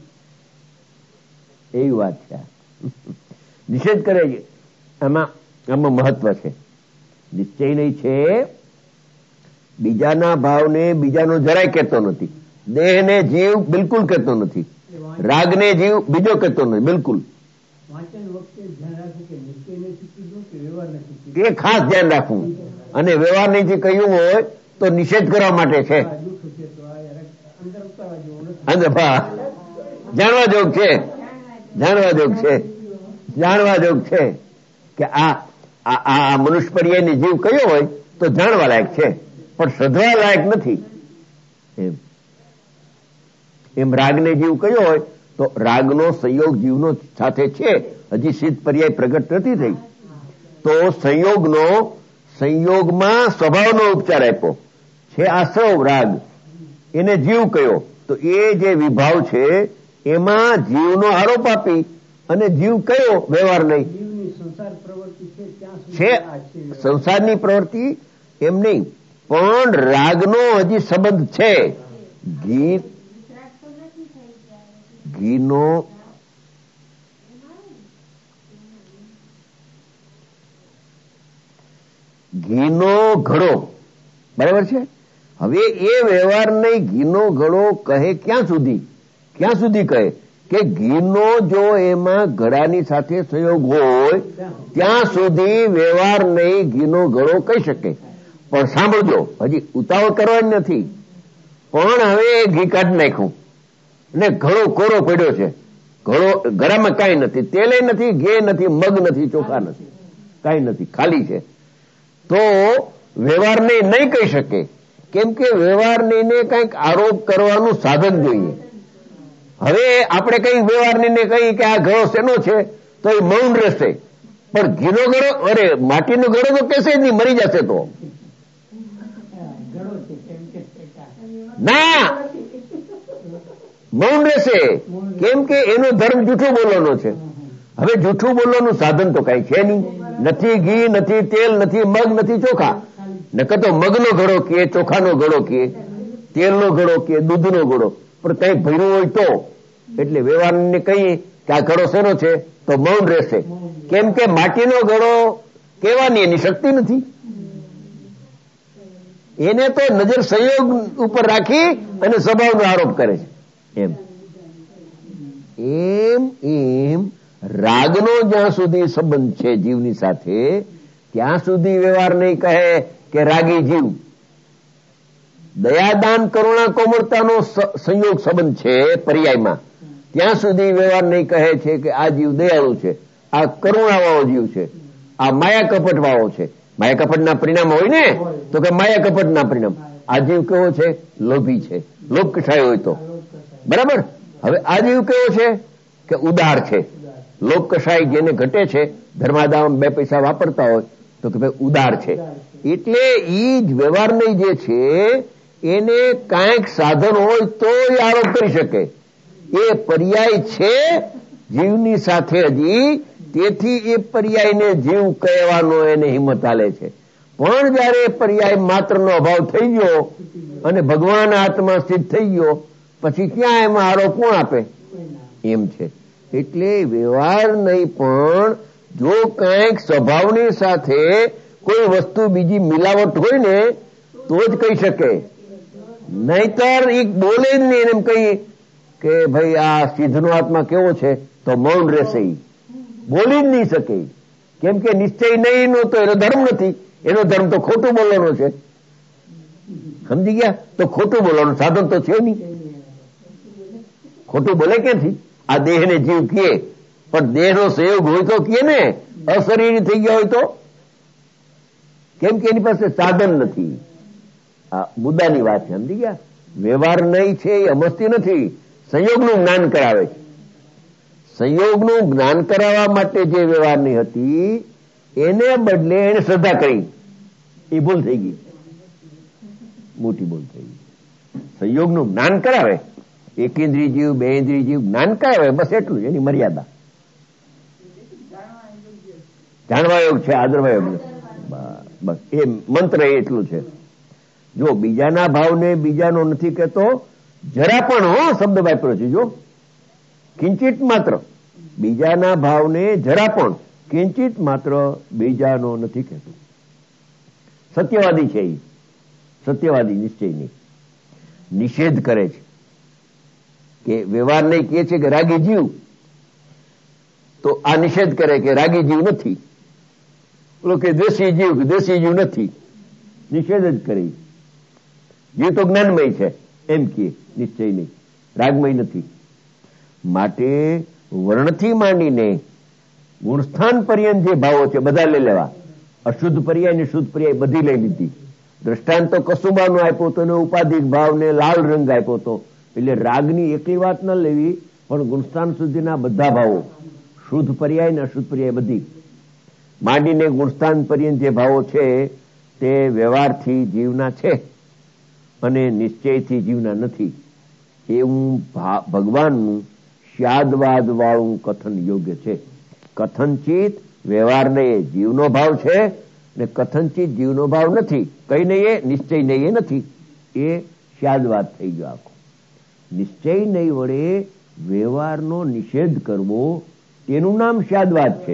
એવી વાત છે. નિષેધ કરે છે આમાં આમાં મહત્વ છે. નિશ્ચય નહીં છે બીજાના ભાવને બીજાનો જરાય કહેતો નથી. દેહને જીવ બિલકુલ કહેતો નથી. રાગને જીવ બીજો કહેતો નથી બિલકુલ. એ ખાસ ધ્યાન રાખવું. અને વ્યવહાર નહીં કહ્યું હોય તો નિષેધ કરવા માટે છે. જાણવા જોગ છે, જાણવા જોગ છે, જાણવા જોગ છે કે આ આ મનુષ્ય પર્યાયની જીવ કયો હોય તો જાણવા લાયક છે, પણ શ્રદ્ધવા લાયક નથી. એમ એમ રાગને જીવ કયો હોય તો રાગનો સંયોગ જીવનો સાથે છે, હજી સિદ્ધ પર્યાય પ્રગટ નથી થઈ. તો સંયોગનો સંયોગમાં સ્વભાવનો ઉપચાર આપ્યો છે આશ્રવ રાગ, એને જીવ કયો. તો એ જે વિભાવ છે એમાં જીવનો આરોપ આપી અને જીવ કયો? વ્યવહાર નહીં છે. સંસારની પ્રવૃત્તિ એમ નહીં, પણ રાગનો હજી સંબંધ છે. ઘી ઘીનો ઘીનો ઘડો બરાબર છે. હવે એ વ્યવહાર નહીં ઘીનો ઘડો કહે ક્યાં સુધી? ક્યાં સુધી કહે કે ઘીનો જો એમાં ઘડાની સાથે સંયોગ હોય ત્યાં સુધી વ્યવહાર નહીં ઘીનો ઘડો કહી શકે. પણ સાંભળજો, હજી ઉતાવળ કરવાની નથી, પણ હવે ઘી કાઢી નાખ્યું ને ઘણો કોરો પડ્યો છે, ઘણો ઘરામાં કાંઈ નથી, તેલે નથી, ઘી નથી, મગ નથી, ચોખા નથી, કાંઈ નથી, ખાલી છે. તો વ્યવહારને નહીં કહી શકે, કેમ કે વ્યવહારને કંઈક આરોપ કરવાનું સાધન જોઈએ. હવે આપણે કઈ વ્યવહારને કહીએ કે આ ઘડો શેનો છે તો એ મૌન રહેશે, પણ ઘીનો ઘડો, અરે માટીનો ઘડો તો કહેશે જ નહીં, મરી જશે. તો ના, મૌન રહેશે, કેમ કે એનો ધર્મ જૂઠું બોલવાનો છે. હવે જૂઠું બોલવાનું સાધન તો કઈ છે નહીં, નથી ઘી, નથી તેલ, નથી મગ, નથી ચોખા. નકર તો મગનો ઘડો કીએ, ચોખાનો ઘડો કીએ, તેલનો ઘડો કીએ, દૂધનો ઘડો, પણ કઈ ભર્યું હોય તો. એટલે વ્યવહારને કહીએ કે આ ઘડો શેનો છે તો મૌન રહેશે, કેમ કે માટીનો ઘડો કહેવાની એની શક્તિ નથી. એને તો નજર સંયોગ ઉપર રાખી અને સ્વભાવનો આરોપ કરે છે. એમ એમ એમ રાગનો જ્યાં સુધી સંબંધ છે જીવની સાથે, ત્યાં સુધી વ્યવહાર નહીં કહે કે રાગી જીવ. દયાદાન કરુણા કોમળતાનો સંયોગ સંબંધ છે પર્યાયમાં, ત્યાં સુધી વ્યવહાર નહીં કહે છે કે આ જીવ દયાળુ છે, આ કરુણાવાળો જીવ છે, આ માયા કપટ વાળો છે. માયા કપટના પરિણામ હોય ને, તો કે માયા કપટના પરિણામ. આ જીવ કેવો છે? લોભી છે, લોભ કસાય હોય તો બરાબર. હવે આ જીવ કેવો છે કે ઉદાર છે. લોભ કસાય જેને ઘટે છે, ધર્માદામ બે પૈસા વાપરતા હોય તો કે ભાઈ ઉદાર છે. એટલે ઈ જ વ્યવહાર નહીં જે છે એને કાંઈક સાધન હોય તો એ આરોપ કરી શકે. એ પર્યાય છે જીવની સાથે હજી, તેથી એ પર્યાયને જીવ કહેવાનો એને હિંમત આલે છે. પણ જયારે પર્યાય માત્રનો અભાવ થઈ ગયો અને ભગવાન આત્મા સ્થિત થઈ ગયો, પછી ક્યાં એમાં આરોપ કોણ આપે? એમ છે. એટલે વ્યવહાર નહીં, પણ જો કંઈક સ્વભાવની સાથે કોઈ વસ્તુ બીજી મિલાવટ હોય ને તો જ કહી શકે, નહીતર એ બોલે જ નહીં. એમ કહીએ કે ભાઈ આ સિદ્ધનો આત્મા કેવો છે તો મૌન રહેશે, બોલી જ નહીં શકે, કેમ કે નિશ્ચય નહીં નો તો એનો ધર્મ નથી. એનો ધર્મ તો ખોટું બોલવાનો છે, સમજી ગયા? તો ખોટું બોલવાનું સાધન તો છે નહીં. ખોટું બોલે ક્યાંથી? આ દેહને જીવ કીએ, પણ દેહનો સંયોગ હોય તો કીએ ને, અશરીરી થઈ ગયા હોય તો, કેમ કે એની પાસે સાધન નથી. આ મુદ્દાની વાત છે, સમજી ગયા? વ્યવહાર નહીં છે એ અમસ્તી નથી, સંયોગનું જ્ઞાન કરાવે છે. સંયોગનું જ્ઞાન કરાવવા માટે જે વ્યવહારની હતી એને બદલે એને શ્રદ્ધા કરી, એ ભૂલ થઈ ગઈ, મોટી ભૂલ થઈ ગઈ. સંયોગનું જ્ઞાન કરાવે, એકેન્દ્રિય જીવ, બે ઇન્દ્રિય જીવ જ્ઞાન કરાવે, બસ એટલું જ એની મર્યાદા. જાણવા યોગ છે, આદરવા યોગ નથી. બસ એ મંત્ર એટલું છે. જો બીજાના ભાવને બીજાનો નથી કહેતો, જરા પણ હો શબ્દ વાપર્યો છે, જો કિંચિત માત્ર બીજાના ભાવને જરા પણ કિંચિત માત્ર બીજાનો નથી કહેતો. સત્યવાદી છે, એ સત્યવાદી નિશ્ચય નહીં, નિષેધ કરે છે કે વ્યવહાર નહીં કહે છે કે રાગી જીવ, તો આ નિષેધ કરે કે રાગી જીવ નથી. બોલો કે દ્વેષી જીવ, દ્વેષી જીવ નથી, નિષેધ જ કરે. જીવ તો જ્ઞાનમય છે એમ કે, નિશ્ચય નહીં, રાગમય નથી. માટે વર્ણથી માંડીને ગુણસ્થાન પર્યંત જે ભાવો છે બધા લઈ લેવા. અશુદ્ધ પર્યાય ને શુદ્ધ પર્યાય બધી લઈ લીધી. દ્રષ્ટાંત તો કસુબાનું આપ્યો હતો, ઉપાધિક ભાવને લાલ રંગ આપ્યો હતો. એટલે રાગની એકલી વાત ન લેવી, પણ ગુણસ્થાન સુધીના બધા ભાવો, શુદ્ધ પર્યાય ને અશુદ્ધ પર્યાય બધી માંડીને ગુણસ્થાન પર્યંત જે ભાવો છે તે વ્યવહારથી જીવના છે અને નિશ્ચયથી જીવના નથી. એવું ભગવાનનું સ્યાદવાદ વાળું કથન યોગ્ય છે. કથનચિત વ્યવહારને એ જીવનો ભાવ છે ને કથનચિત જીવનો ભાવ નથી. કઈ નહીં, એ નિશ્ચય નહીં, એ નથી, એ સ્યાદવાદ થઈ ગયો આખો. નિશ્ચય નહીં વડે વ્યવહારનો નિષેધ કરવો તેનું નામ સ્યાદવાદ છે.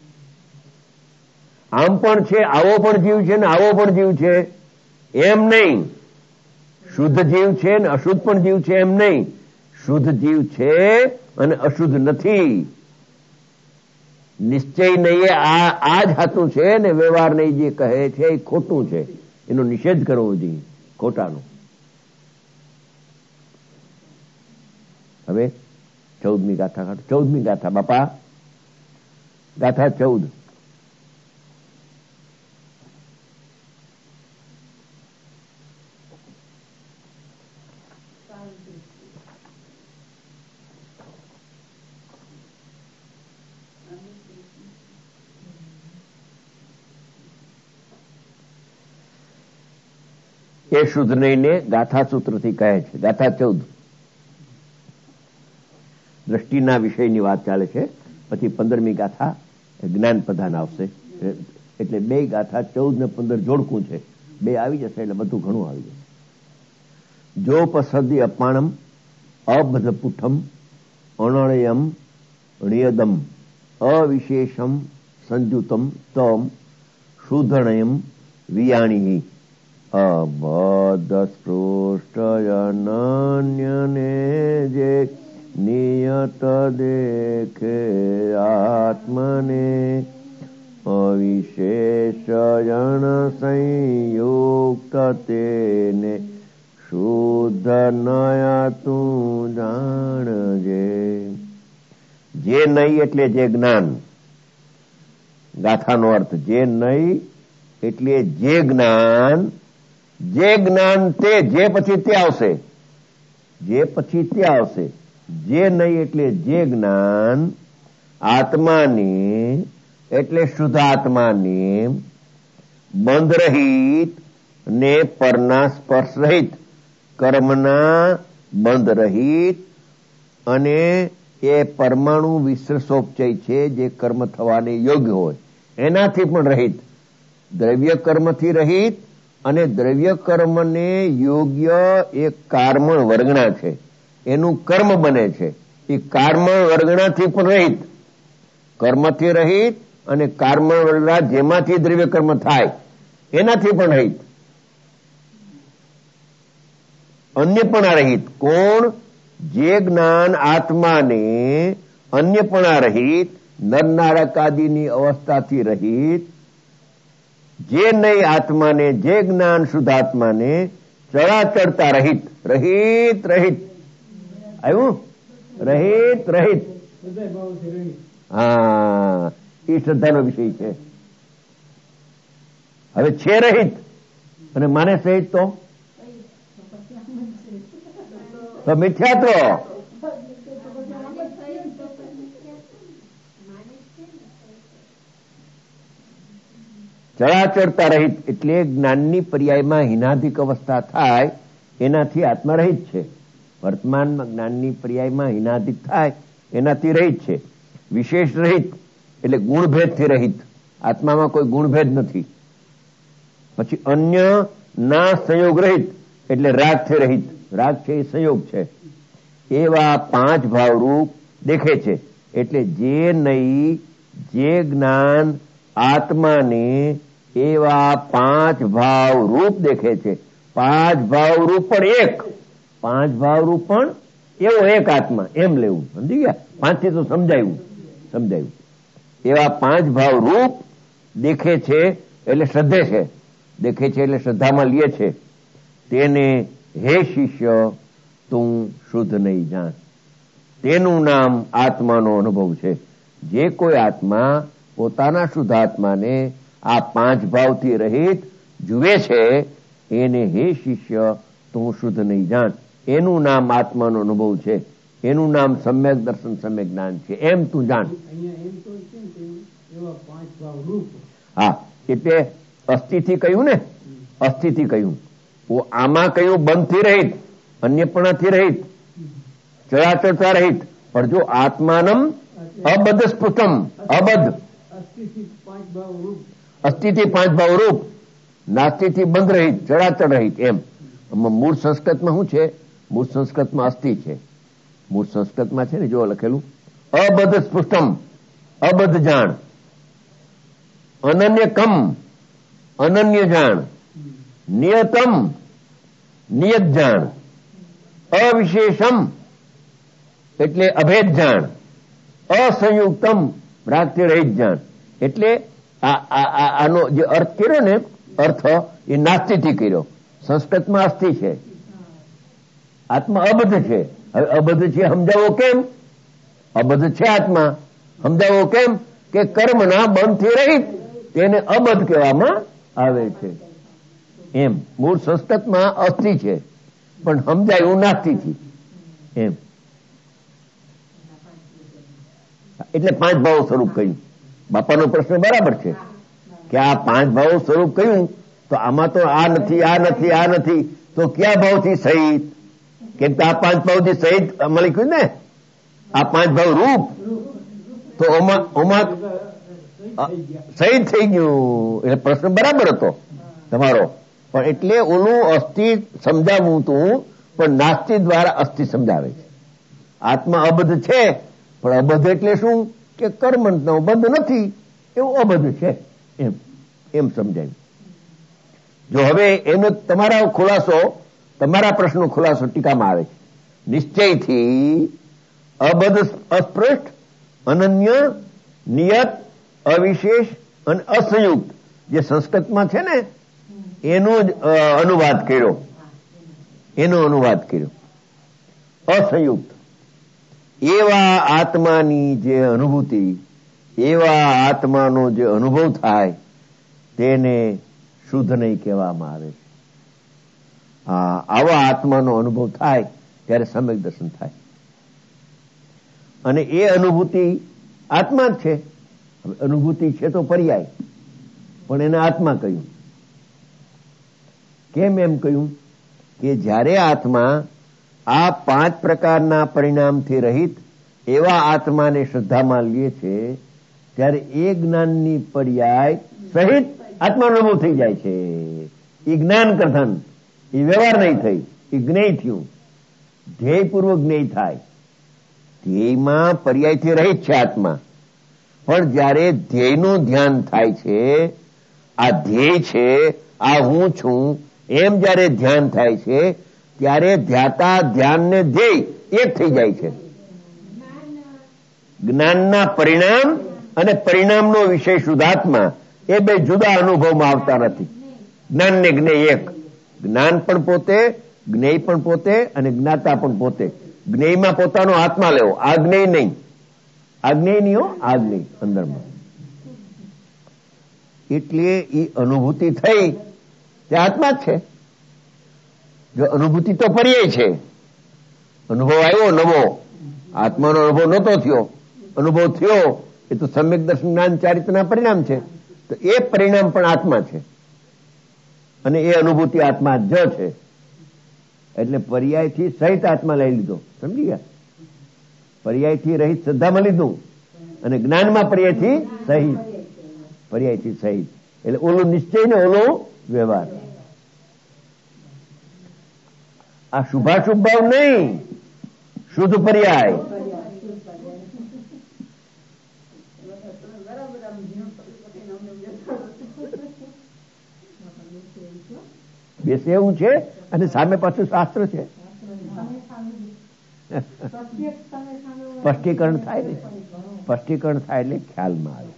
આમ પણ છે, આવો પણ જીવ છે ને આવો પણ જીવ છે એમ નહીં. શુદ્ધ જીવ છે ને અશુદ્ધ પણ જીવ છે એમ નહીં. શુદ્ધ જીવ છે અને અશુદ્ધ નથી. નિશ્ચય નહીં આ આ જ હાથું છે ને વ્યવહાર નહીં જે કહે છે એ ખોટું છે. એનો નિષેધ કરવો જોઈએ ખોટાનો. હવે ચૌદમી ગાથા કાઢો. ચૌદમી ગાથા બાપા, ગાથા ચૌદ. એ શુદ્ધ નહીને ગાથા સૂત્રથી કહે છે. ગાથા ચૌદ દ્રષ્ટિના વિષયની વાત ચાલે છે. પછી પંદરમી ગાથા જ્ઞાન પ્રધાન આવશે. એટલે બે ગાથા ચૌદ ને પંદર જોડકું છે. બે આવી જશે એટલે બધું ઘણું આવી જશે. જો પસદી અપાણમ અબધપુઠમ અનણયમ નિયદમ અવિશેષમ સંજુતમ તમ શુદ્ધણયમ વિયાણી અબધ સ્પૃષ્ટયનન્યને જે નિયત દેખે આત્મને અવિશેષયણ સંયુક્ત તેને શુદ્ધ નયા તું જાણજે. જે નહીં એટલે જે જ્ઞાન. ગાથાનો અર્થ જે નહીં એટલે જે જ્ઞાન. જે જ્ઞાન તે, જે પછી તે આવશે. જે પછી તે આવશે. જે નહીં એટલે જે જ્ઞાન આત્માની એટલે શુદ્ધ આત્માની બંધ રહિત ને પરના સ્પર્શ રહિત, કર્મના બંધ રહિત અને એ પરમાણુ વિશ્રસોપચય છે જે કર્મ થવાને યોગ્ય હોય એનાથી પણ રહિત, દ્રવ્ય કર્મથી રહિત અને દ્રવ્ય કર્મને યોગ્ય એક કારમણ વર્ગણા છે, એનું કર્મ બને છે. એ કારમણ વર્ગણાથી પણ રહિત, કર્મથી રહિત અને કારમણ વર્ગણા જેમાંથી દ્રવ્ય કર્મ થાય એનાથી પણ રહિત, અન્યપણા રહિત. કોણ? જે જ્ઞાન આત્માને અન્યપણા રહિત, નરનારકાદિની અવસ્થાથી રહિત, જે નહીં આત્માને, જે જ્ઞાન શુદ્ધ આત્માને ચળાચળતા રહિત. રહિત રહિત આવ્યું? રહિત રહિત. હા, એ શ્રદ્ધાનો વિષય છે. હવે છે રહિત અને માને સહિત તો તો મિથ્યાત્વ. ચળાચળતા રહિત એટલે જ્ઞાનની પર્યાયમાં હિનાધિક અવસ્થા થાય એનાથી આત્મા રહિત છે. વર્તમાનમાં જ્ઞાનની પર્યાયમાં હિનાધિક થાય એનાથી રહિત છે. વિશેષ રહિત એટલે ગુણભેદથી રહિત, આત્મામાં કોઈ ગુણભેદ નથી. પછી અન્ય ના સંયોગ રહિત એટલે રાગથી રહિત, રાગ છે એ સંયોગ છે. એવા પાંચ ભાવરૂપ દેખે છે. એટલે જે નહીં જે જ્ઞાન આત્માને એવા પાંચ ભાવ રૂપ દેખે છે. પાંચ ભાવ રૂપ પણ એક, પાંચ ભાવ રૂપ પણ એવો એક આત્મા એમ લેવું. સમજી ગયા? પાંચ થી તો સમજાયું સમજાયું એવા પાંચ ભાવ રૂપ દેખે છે એટલે શ્રદ્ધે છે. દેખે છે એટલે શ્રદ્ધામાં લે છે. તેને હે શિષ્ય તું શુદ્ધ નહીં જાણ. તેનું નામ આત્માનો અનુભવ છે. જે કોઈ આત્મા પોતાના શુદ્ધ આત્માને આ પાંચ ભાવથી રહિત જુએ છે એને હે શિષ્ય તું શુદ્ધ નહીં જાણ. એનું નામ આત્માનો અનુભવ છે. એનું નામ સમ્યક દર્શન સમ્યક જ્ઞાન છે. એમ તું જાણ. હા, એટલે અસ્થિથી કહ્યું ને, અસ્થિથી કહ્યું. આમાં કહ્યું બંધથી રહિત, અન્યપણાથી રહિત, ચળાચળતા રહિત. પણ જો આત્માનમ અબદ્ધ સ્ફુટમ, અબદ્ધ અસ્થિથી પાંચ ભાવ રૂપ, નાસ્તિથી બંધ રહિત, ચળાચળ રહિત. એમ મૂળ સંસ્કૃતમાં શું છે? મૂળ સંસ્કૃતમાં અસ્થિ છે. મૂળ સંસ્કૃતમાં છે ને જો લખેલું અબદ્ધ સ્પૃષ્ટમ, અબદ્ધ જાણ, અનન્ય કમ, અનન્ય જાણ, નિયતમ, નિયત જાણ, અવિશેષમ એટલે અભેદ જાણ, અસંયુક્તમ રાગથી રહિત જાણ. એટલે આનો જે અર્થ કર્યો ને અર્થ એ નાસ્તિથી કર્યો. સંસ્કૃતમાં અસ્થિ છે, આત્મા અબદ્ધ છે. હવે અબદ્ધ છે સમજાવો કેમ? અબદ્ધ છે આત્મા, સમજાવો કેમ? કે કર્મના બંધથી રહિત, તેને અબદ્ધ કહેવામાં આવે છે. એમ મૂળ સંસ્કૃતમાં અસ્થિ છે, પણ સમજાયું નાસ્તિથી એમ. એટલે પાંચ ભાવો સ્વરૂપ કહ્યું. બાપાનો પ્રશ્ન બરાબર છે કે આ પાંચ ભાવો સ્વરૂપ કહ્યું તો આમાં તો આ નથી, આ નથી, આ નથી, તો કયા ભાવથી સહિત? કેમ કે આ પાંચ ભાવથી સહિત મળી ગયું ને, આ પાંચ ભાવ રૂપ, તો ઓમાં ઓમાં સહિત થઈ ગયું. એટલે પ્રશ્ન બરાબર હતો તમારો, પણ એટલે ઓલું અસ્થિ સમજાવવું તું, પણ નાસ્તિ દ્વારા અસ્થિ સમજાવે છે. આત્મા અબદ્ધ છે, પણ અબદ્ધ એટલે શું? કે કર્મનો બંધ નથી, એવું અબદ્ધ છે એમ એમ સમજાયું. જો હવે એનો તમારા ખુલાસો, તમારા પ્રશ્નનો ખુલાસો ટીકામાં આવે છે. નિશ્ચયથી અબદ્ધ, અસ્પૃષ્ટ, અનન્ય, નિયત, અવિશેષ અને અસંયુક્ત જે સંસ્કૃતમાં છે ને એનો જ અનુવાદ કર્યો, એનો અનુવાદ કર્યો. અસંયુક્ત એવા આત્માની જે અનુભૂતિ, એવા આત્માનો જે અનુભવ થાય તેને શુદ્ધ નહીં કહેવામાં આવે છે. આવા આત્માનો અનુભવ થાય ત્યારે સમ્યક દર્શન થાય, અને એ અનુભૂતિ આત્મા જ છે. હવે અનુભૂતિ છે તો પર્યાય, પણ એને આત્મા કહ્યું. કેમ એમ કહ્યું? કે જ્યારે આત્મા આ પાંચ પ્રકારના પરિણામથી રહિત એવા આત્માને શ્રદ્ધામાં લે છે, ત્યારે એ જ્ઞાનની પર્યાય સહિત આત્માનો અનુભવ થઈ જાય છે. એ જ્ઞાન કથન, એ વ્યવહાર નહીં થઈ, એ જ્ઞેય થયું, ધ્યેયપૂર્વક જ્ઞેય થાય. ધ્યેયમાં પર્યાયથી રહિત છે આત્મા, પણ જ્યારે ધ્યેયનું ધ્યાન થાય છે, આ ધ્યેય છે, આ હું છું, એમ જ્યારે ધ્યાન થાય છે, ત્યારે ધ્યાતા ધ્યાન ને ધ્યેય એક થઈ જાય છે. જ્ઞાનના પરિણામ અને પરિણામનો વિષય શુદ્ધાત્મા એ બે જુદા અનુભવમાં આવતા નથી. જ્ઞાન ને જ્ઞેય એક. જ્ઞાન પણ પોતે, જ્ઞેય પણ પોતે, અને જ્ઞાતા પણ પોતે. જ્ઞેયમાં પોતાનો આત્મા લેવો, આ જ્ઞેય નહીં, આ જ્ઞેય નહીં હો, આ જ્ઞેય અંદરમાં. એટલે એ અનુભૂતિ થઈ તે આત્મા જ છે. જો અનુભૂતિ તો પર્યાય છે, અનુભવ આવ્યો નવો, આત્માનો અનુભવ નહોતો થયો, અનુભવ થયો એ તો સમ્યક દર્શન જ્ઞાન ચારિત્રના પરિણામ છે. તો એ પરિણામ પણ આત્મા છે, અને એ અનુભૂતિ આત્મા જ છે. એટલે પર્યાયથી સહિત આત્મા લઈ લીધો, સમજી ગયા? પર્યાયથી રહિત શ્રદ્ધામાં લીધું, અને જ્ઞાનમાં પર્યાયથી સહિત, પર્યાયથી સહિત. એટલે ઓલું નિશ્ચય ને ઓલો વ્યવહાર. આ શુભાશુભ ભાવ નહીં, શુદ્ધ પર્યાય. બેસે એવું છે, અને સામે પાછું શાસ્ત્ર છે. સ્પષ્ટીકરણ થાય ને, સ્પષ્ટીકરણ થાય એટલે ખ્યાલમાં આવે.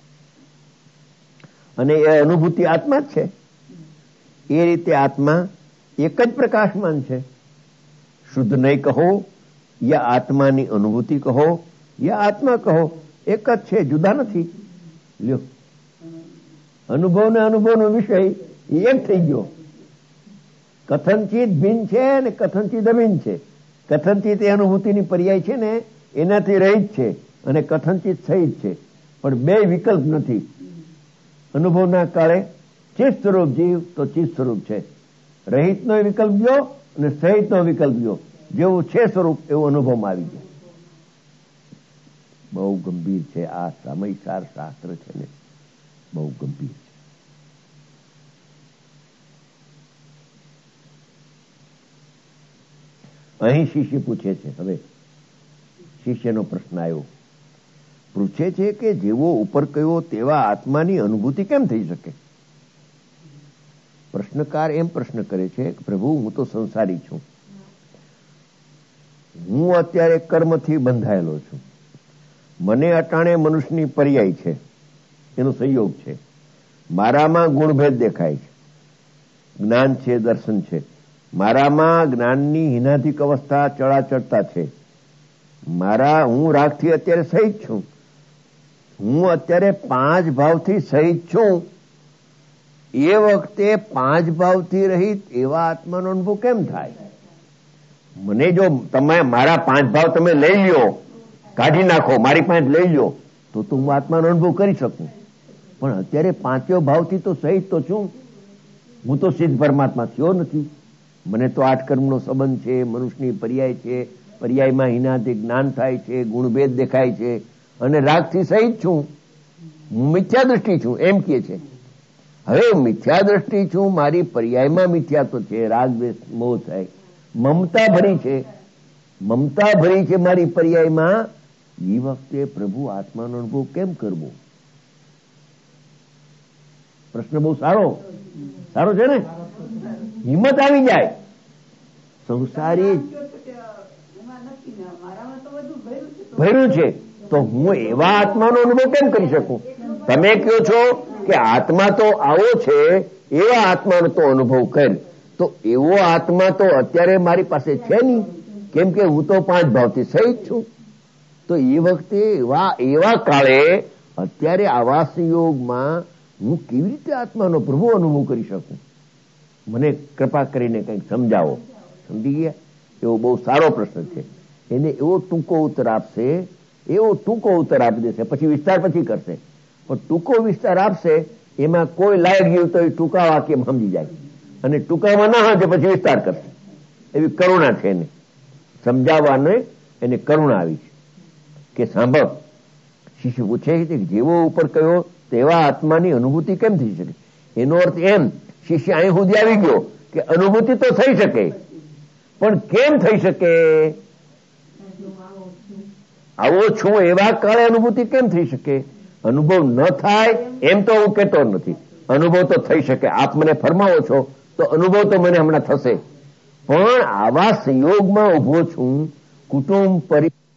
અને એ અનુભૂતિ આત્મા જ છે. એ રીતે આત્મા એક જ પ્રકાશમાન છે. શુદ્ધ નહીં કહો, યા આત્માની અનુભૂતિ કહો, યા આત્મા કહો, એક જ છે, જુદા નથી. લ્યો, અનુભવ ને અનુભવનો વિષય એક થઈ ગયો. કથનચિત ભિન્ન છે ને કથનચિત અભિન્ન છે. કથનચિત એ અનુભૂતિની પર્યાય છે ને એનાથી રહિત છે, અને કથનચિત સહિત છે, પણ બે વિકલ્પ નથી. અનુભવના કાળે ચિત્ત સ્વરૂપ જીવ તો ચિત્ત સ્વરૂપ છે, રહિતનો વિકલ્પ ગયો અને સહિતનો વિકલ્પ ગયો. જેવું છે સ્વરૂપ એવું અનુભવમાં આવી ગયું. બહુ ગંભીર છે આ સમયસાર શાસ્ત્ર છે ને, બહુ ગંભીર છે. અહીં શિષ્ય પૂછે છે, હવે શિષ્યનો પ્રશ્ન આવ્યો, પૂછે છે કે જેવો ઉપર કયો તેવા આત્માની અનુભૂતિ કેમ થઈ શકે? પ્રશ્નકાર એમ પ્રશ્ન કરે છે કે પ્રભુ, હું તો સંસારી છું, હું અત્યારે કર્મથી બંધાયેલો છું, મને અટાણે મનુષ્યની પર્યાય છે, એનો સંયોગ છે, મારામાં ગુણભેદ દેખાય છે, જ્ઞાન છે, દર્શન છે. મારામાં જ્ઞાનની હિનાધિક અવસ્થા ચડાચડતા છે. મારા હું રાગથી અત્યારે સહિત છું. હું અત્યારે પાંચ ભાવથી સહિત છું. એ વખતે પાંચ ભાવથી રહિત એવા આત્માનો અનુભવ કેમ થાય? મને જો તમે મારા પાંચ ભાવ તમે લઈ લ્યો, કાઢી નાખો, મારી પાસે લઈ લ્યો, તો તો હું આત્માનો અનુભવ કરી શકું. પણ અત્યારે પાંચો ભાવથી તો સહિત તો છું. હું તો સિદ્ધ પરમાત્મા થયો નથી. મને તો આઠ કર્મનો સંબંધ છે, મનુષ્યની પર્યાય છે, પર્યાયમાં હિનાથી જ્ઞાન થાય છે, ગુણભેદ દેખાય છે, અને રાગથી સહિત છું. હું મિથ્યા દ્રષ્ટિ છું એમ કે છે. હવે મિથ્યા દ્રષ્ટિ છું, મારી પર્યાયમાં મિથ્યા તો છે, રાગ દ્વેષ મોહ થાય, મમતા ભરી છે, મમતા ભરી છે મારી પર્યાયમાં. એ વખતે પ્રભુ આત્માનો અનુભવ કેમ કરવો? પ્રશ્ન બહુ સારો સારો છે ને. હિંમત આવી જાય. સંસારી ભર્યું છે તો હું એવા આત્માનો અનુભવ કેમ કરી શકું? તમે કહો છો કે આત્મા તો આવો છે, એવા આત્માનો તો અનુભવ કર. તો એવો આત્મા તો અત્યારે મારી પાસે છે નહીં, કેમ કે હું તો પાંચ ભાવથી સહિત છું. તો એ વખતે એવા એવા કાળે અત્યારે આવા સંયોગમાં હું કેવી રીતે આત્માનો પ્રભુ અનુભવ કરી શકું? મને કૃપા કરીને કંઈક સમજાવો. સમજી ગયા? એવો બહુ સારો પ્રશ્ન છે. એને એવો ટૂંકો ઉત્તર આપશે, એવો ટૂંકો ઉત્તર આપી દેશે, પછી વિસ્તાર પછી કરશે. પણ ટૂંકો વિસ્તાર આપશે એમાં કોઈ લાયક ગયું તો એ ટૂંકા વાક્ય સમજી જાય, અને ટૂંકામાં ના સમજે પછી વિસ્તાર કરશે. એવી કરુણા છે એને સમજાવવાને, એને કરુણા આવી છે. કે સાંભળ, શિષ્ય પૂછે છે જેવો ઉપર કયો તેવા આત્માની અનુભૂતિ કેમ થઈ શકે? એનો અર્થ એમ, શિષ્ય અહીં સુધી આવી ગયો કે અનુભૂતિ તો થઈ શકે, પણ કેમ થઈ શકે? આવો છું એવા કાળે અનુભૂતિ કેમ થઈ શકે? અનુભવ ન થાય એમ તો હું કહેતો નથી. અનુભવ તો થઈ શકે. આપ મને ફરમાવો છો તો અનુભવ તો મને હમણાં થશે. પણ આવા સંયોગમાં ઉભો છું, કુટુંબ પરિવાર